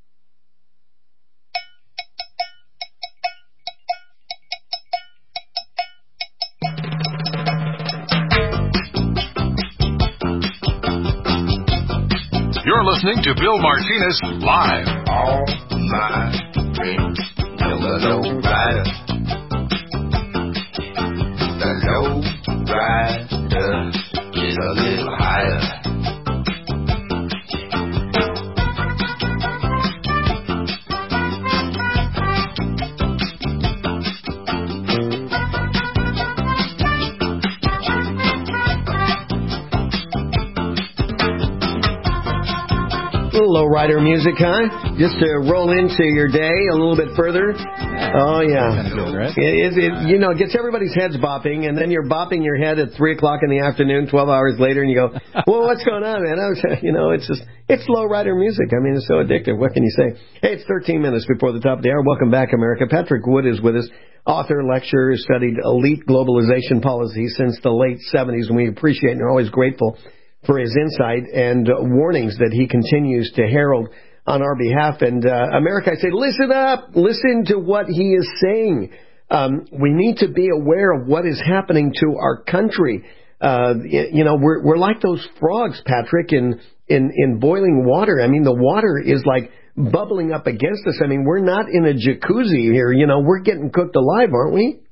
You're listening to Bill Martinez live. All my friends know the low rider. The low rider is a little higher. Lowrider music, huh? Just to roll into your day a little bit further. Oh, yeah. Kind of good, right? It gets everybody's heads bopping, and then you're bopping your head at 3 o'clock in the afternoon, 12 hours later, and you go, well, what's going on, man? It's lowrider music. I mean, it's so addictive. What can you say? Hey, it's 13 minutes before the top of the hour. Welcome back, America. Patrick Wood is with us. Author, lecturer, studied elite globalization policy since the late 70s, and we appreciate and are always grateful for his insight and warnings that he continues to herald on our behalf. And America, I say, listen up. Listen to what he is saying. We need to be aware of what is happening to our country. We're like those frogs, Patrick, in boiling water. I mean, the water is like bubbling up against us. I mean, we're not in a jacuzzi here. We're getting cooked alive, aren't we?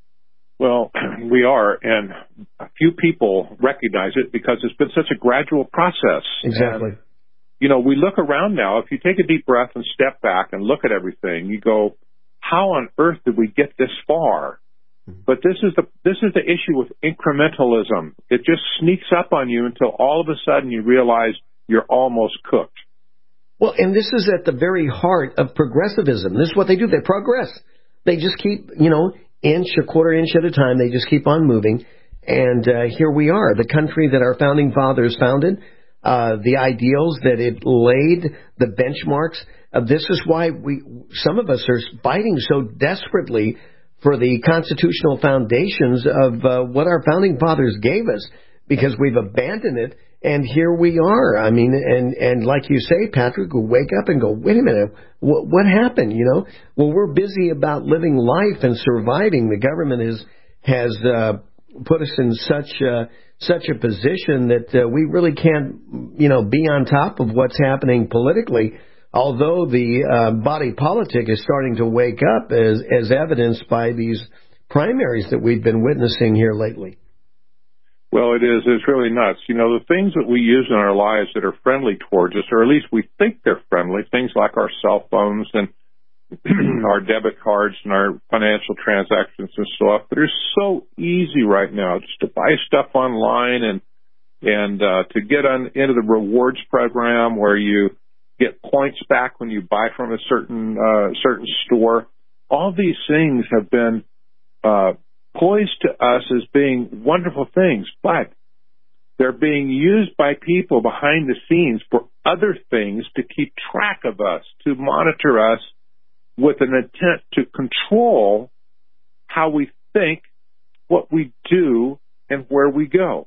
Well, we are, and a few people recognize it because it's been such a gradual process. Exactly. And, we look around now. If you take a deep breath and step back and look at everything, you go, how on earth did we get this far? But this is the issue with incrementalism. It just sneaks up on you until all of a sudden you realize you're almost cooked. Well, and this is at the very heart of progressivism. This is what they do. They progress. They just keep, inch, a quarter inch at a time. They just keep on moving. And here we are, the country that our founding fathers founded, the ideals that it laid, the benchmarks. This is why some of us are fighting so desperately for the constitutional foundations of what our founding fathers gave us, because we've abandoned it. And here we are. I mean, and like you say, Patrick, we wake up and go, wait a minute, what happened? Well, we're busy about living life and surviving. The government has put us in such a position that we really can't, be on top of what's happening politically. Although the body politic is starting to wake up, as evidenced by these primaries that we've been witnessing here lately. Well, it is. It's really nuts. The things that we use in our lives that are friendly towards us, or at least we think they're friendly, things like our cell phones and our debit cards and our financial transactions and stuff, that are so easy right now just to buy stuff online and to get into the rewards program where you get points back when you buy from a certain store. All these things have been poised to us as being wonderful things, but they're being used by people behind the scenes for other things, to keep track of us, to monitor us with an intent to control how we think, what we do, and where we go.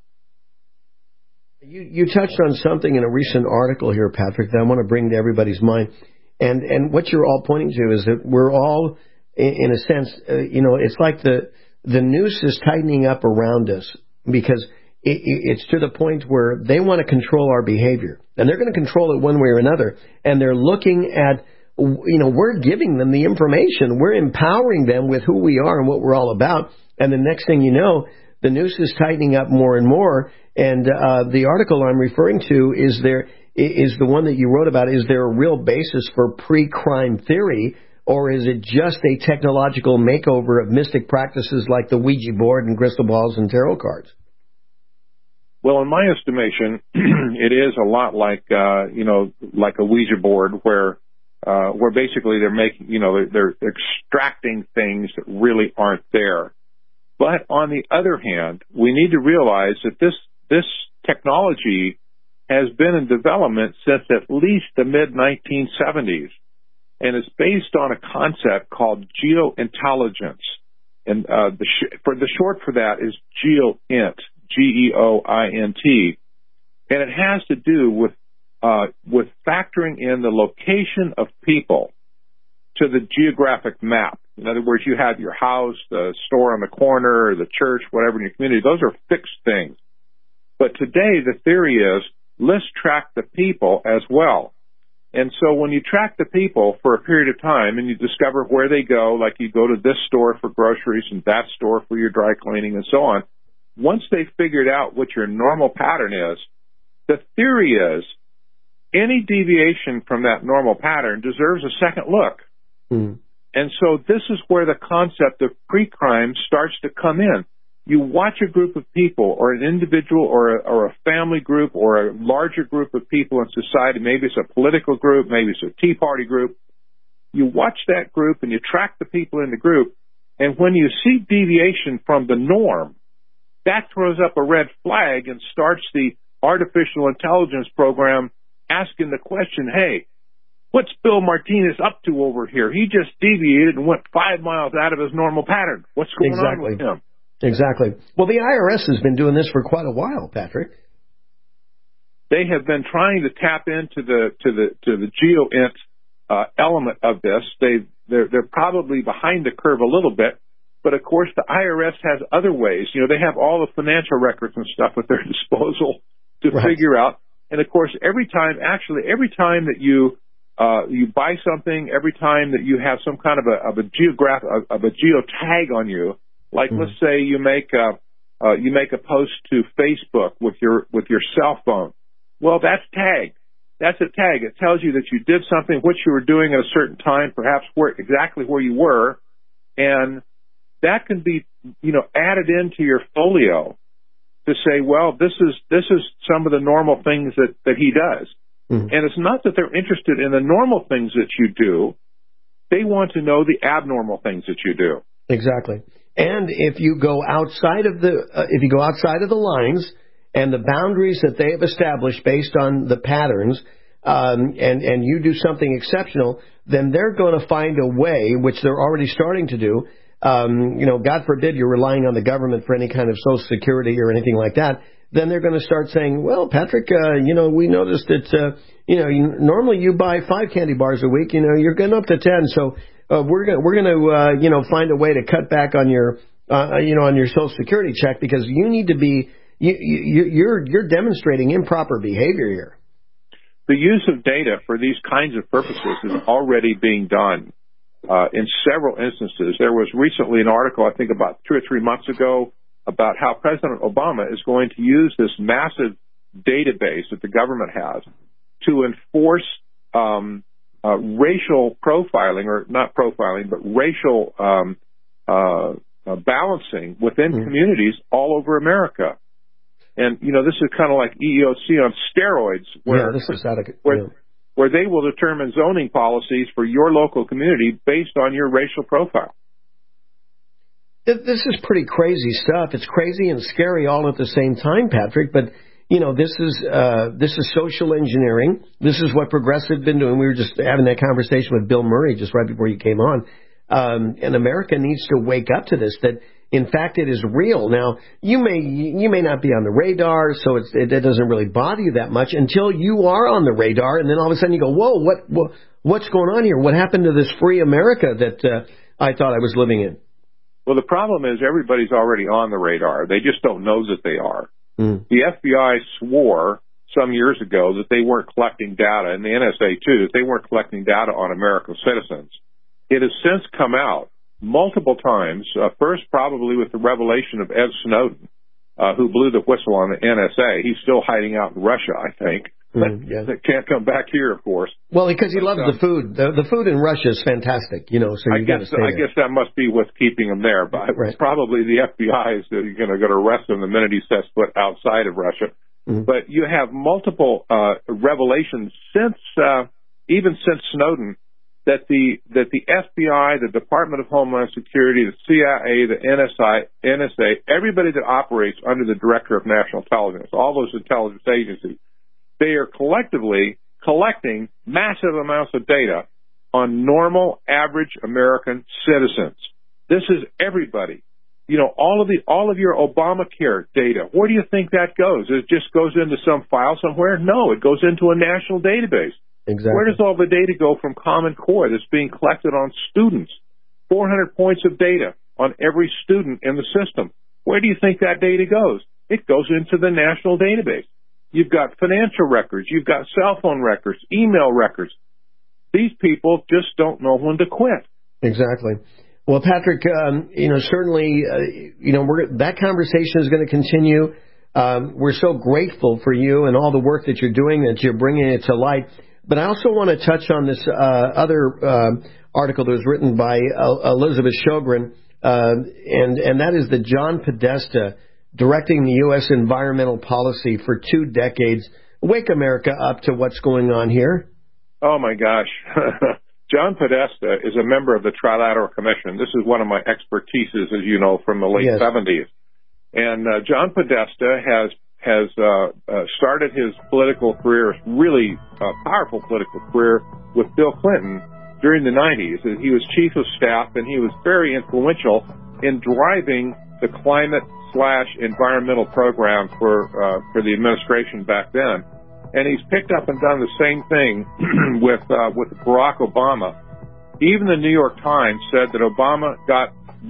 You touched on something in a recent article here, Patrick, that I want to bring to everybody's mind. And what you're all pointing to is that we're all, in a sense, it's like the noose is tightening up around us, because it's to the point where they want to control our behavior. And they're going to control it one way or another. And they're looking at, we're giving them the information. We're empowering them with who we are and what we're all about. And the next thing you know, the noose is tightening up more and more. And the article I'm referring to is the one that you wrote about. Is there a real basis for pre-crime theory, or is it just a technological makeover of mystic practices like the Ouija board and crystal balls and tarot cards? Well, in my estimation, it is a lot like like a Ouija board, where basically they're making, they're extracting things that really aren't there. But on the other hand, we need to realize that this technology has been in development since at least the mid-1970s, and it's based on a concept called geointelligence. And the short for that is GeoInt, GeoInt, and it has to do with factoring in the location of people to the geographic map. In other words, you have your house, the store on the corner, the church, whatever in your community. Those are fixed things. But today the theory is, let's track the people as well. And so when you track the people for a period of time and you discover where they go, like you go to this store for groceries and that store for your dry cleaning and so on, once they've figured out what your normal pattern is, the theory is any deviation from that normal pattern deserves a second look. Mm. And so this is where the concept of pre-crime starts to come in. You watch a group of people, or an individual, or a family group, or a larger group of people in society. Maybe it's a political group, maybe it's a Tea Party group. You watch that group and you track the people in the group, and when you see deviation from the norm, that throws up a red flag and starts the artificial intelligence program asking the question, hey, what's Bill Martinez up to over here? He just deviated and went 5 miles out of his normal pattern. What's going on with him? Exactly. Well, the IRS has been doing this for quite a while, Patrick. They have been trying to tap into the GeoInt element of this. They're probably behind the curve a little bit, but of course the IRS has other ways. They have all the financial records and stuff at their disposal to figure out. And of course, every time that you buy something, every time that you have some kind of a geotag on you. Like, let's say you make a post to Facebook with your cell phone. Well, that's tagged. That's a tag. It tells you that you did something, what you were doing at a certain time, perhaps exactly where you were, and that can be, added into your folio to say, well, this is some of the normal things that he does. And it's not that they're interested in the normal things that you do; they want to know the abnormal things that you do. Exactly. And if you go outside of the lines and the boundaries that they have established based on the patterns, and you do something exceptional, then they're going to find a way, which they're already starting to do. God forbid you're relying on the government for any kind of Social Security or anything like that. Then they're going to start saying, well, Patrick, we noticed that, normally you buy 5 candy bars a week. You're getting up to 10. So we're going to find a way to cut back on your on your Social Security check, because you need to be you're demonstrating improper behavior here. The use of data for these kinds of purposes is already being done in several instances. There was recently an article, I think about 2 or 3 months ago, about how President Obama is going to use this massive database that the government has to enforce racial profiling, or not profiling, but racial balancing within communities all over America. And, this is kind of like EEOC on steroids, where where they will determine zoning policies for your local community based on your racial profile. This is pretty crazy stuff. It's crazy and scary all at the same time, Patrick. But this is social engineering. This is what progressive have been doing. We were just having that conversation with Bill Murray just right before you came on. And America needs to wake up to this. That in fact it is real. Now you may not be on the radar, so it doesn't really bother you that much until you are on the radar, and then all of a sudden you go, whoa, what's going on here? What happened to this free America that I thought I was living in? Well, the problem is everybody's already on the radar. They just don't know that they are. Mm. The FBI swore some years ago that they weren't collecting data, and the NSA too, that they weren't collecting data on American citizens. It has since come out multiple times, first probably with the revelation of Ed Snowden, who blew the whistle on the NSA. He's still hiding out in Russia, I think. But can't come back here, of course. Well, because he loves the food. The food in Russia is fantastic, so you got to stay there. I guess that must be what's keeping him there. But right. Probably the FBI is going to arrest him the minute he sets foot outside of Russia. Mm-hmm. But you have multiple revelations since Snowden that the FBI, the Department of Homeland Security, the CIA, the NSA, everybody that operates under the Director of National Intelligence, all those intelligence agencies, they are collectively collecting massive amounts of data on normal, average American citizens. This is everybody. All of your Obamacare data, where do you think that goes? It just goes into some file somewhere? No, it goes into a national database. Exactly. Where does all the data go from Common Core that's being collected on students? 400 points of data on every student in the system. Where do you think that data goes? It goes into the national database. You've got financial records. You've got cell phone records, email records. These people just don't know when to quit. Exactly. Well, Patrick, certainly, that conversation is going to continue. We're so grateful for you and all the work that you're doing, that you're bringing it to light. But I also want to touch on this other article that was written by Elizabeth Sjogren, and that is that John Podesta, directing the U.S. environmental policy for 2 decades. Wake America up to what's going on here. Oh, my gosh. John Podesta is a member of the Trilateral Commission. This is one of my expertises, as you know, from the late 70s. And John Podesta has started his political career, really powerful political career, with Bill Clinton during the 90s. He was chief of staff, and he was very influential in driving the climate/environmental program for the administration back then. And he's picked up and done the same thing with Barack Obama. Even the New York Times said that Obama got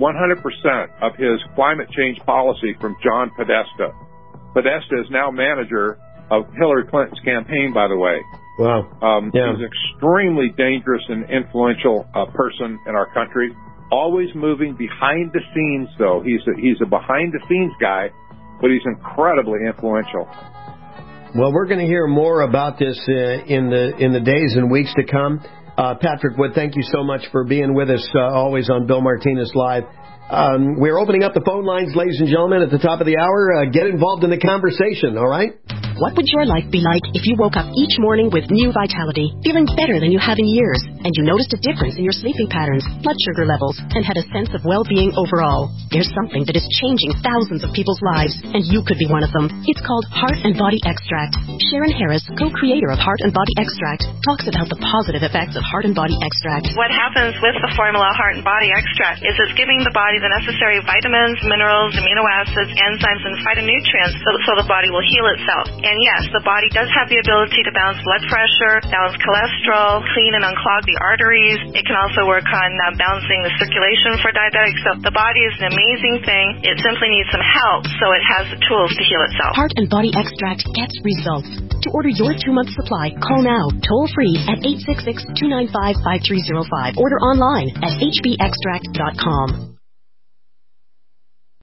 100% of his climate change policy from John Podesta. Podesta is now manager of Hillary Clinton's campaign, by the way. Wow. He's an extremely dangerous and influential person in our country. Always moving behind the scenes, though. He's a behind-the-scenes guy, but he's incredibly influential. Well, we're going to hear more about this in the days and weeks to come. Patrick Wood, thank you so much for being with us always on Bill Martinez Live. We're opening up the phone lines, ladies and gentlemen, at the top of the hour. Get involved in the conversation, all right? What would your life be like if you woke up each morning with new vitality, feeling better than you have in years, and you noticed a difference in your sleeping patterns, blood sugar levels, and had a sense of well-being overall? There's something that is changing thousands of people's lives, and you could be one of them. It's called Heart and Body Extract. Sharon Harris, co-creator of Heart and Body Extract, talks about the positive effects of Heart and Body Extract. What happens with the formula Heart and Body Extract is it's giving the body the necessary vitamins, minerals, amino acids, enzymes, and phytonutrients so the body will heal itself. And yes, the body does have the ability to balance blood pressure, balance cholesterol, clean and unclog the arteries. It can also work on balancing the circulation for diabetics. So the body is an amazing thing. It simply needs some help so it has the tools to heal itself. Heart and Body Extract gets results. To order your 2-month supply, call now, toll free at 866-295-5305. Order online at hbextract.com.